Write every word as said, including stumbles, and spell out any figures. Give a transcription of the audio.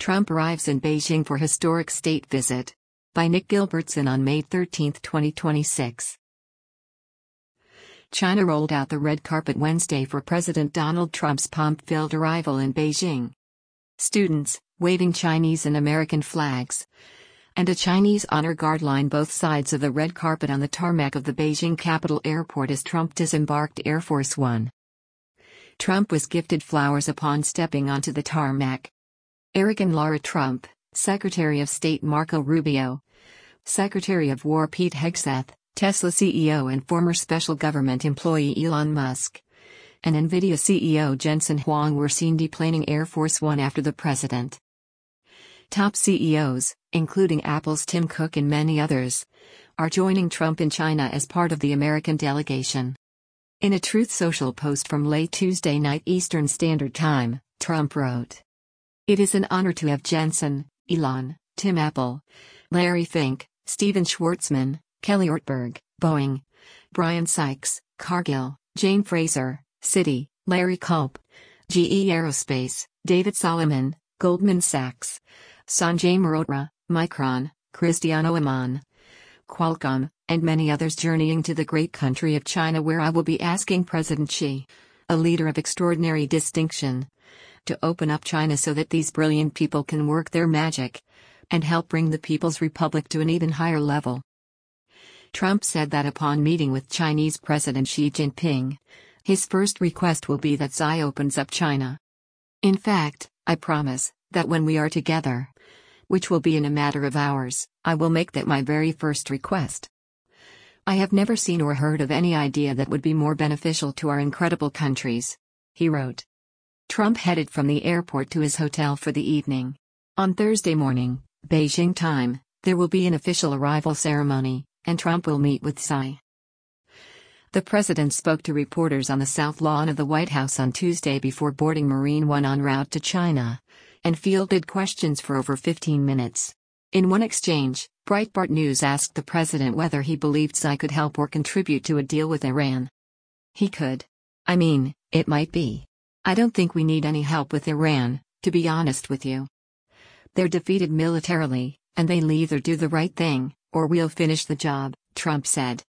Trump arrives in Beijing for historic state visit. By Nick Gilbertson on May thirteenth, twenty twenty-six. China rolled out the red carpet Wednesday for President Donald Trump's pomp-filled arrival in Beijing. Students, waving Chinese and American flags, and a Chinese honor guard line both sides of the red carpet on the tarmac of the Beijing Capital Airport as Trump disembarked Air Force One. Trump was gifted flowers upon stepping onto the tarmac. Eric and Lara Trump, Secretary of State Marco Rubio, Secretary of War Pete Hegseth, Tesla C E O and former special government employee Elon Musk, and NVIDIA C E O Jensen Huang were seen deplaning Air Force One after the president. Top C E Os, including Apple's Tim Cook and many others, are joining Trump in China as part of the American delegation. In a Truth Social post from late Tuesday night Eastern Standard Time, Trump wrote, "It is an honor to have Jensen, Elon, Tim Apple, Larry Fink, Steven Schwartzman, Kelly Ortberg, Boeing, Brian Sykes, Cargill, Jane Fraser, Citi, Larry Culp, G E Aerospace, David Solomon, Goldman Sachs, Sanjay Mehrotra, Micron, Cristiano Amon, Qualcomm, and many others journeying to the great country of China, where I will be asking President Xi, a leader of extraordinary distinction, to open up China so that these brilliant people can work their magic and help bring the People's Republic to an even higher level." Trump said that upon meeting with Chinese President Xi Jinping, his first request will be that Xi opens up China. "In fact, I promise that when we are together, which will be in a matter of hours, I will make that my very first request. I have never seen or heard of any idea that would be more beneficial to our incredible countries," he wrote. Trump headed from the airport to his hotel for the evening. On Thursday morning, Beijing time, there will be an official arrival ceremony, and Trump will meet with Xi. The president spoke to reporters on the South Lawn of the White House on Tuesday before boarding Marine One en route to China, and fielded questions for over fifteen minutes. In one exchange, Breitbart News asked the president whether he believed Xi could help or contribute to a deal with Iran. "He could. I mean, it might be. I don't think we need any help with Iran, to be honest with you. They're defeated militarily, and they'll either do the right thing, or we'll finish the job," Trump said.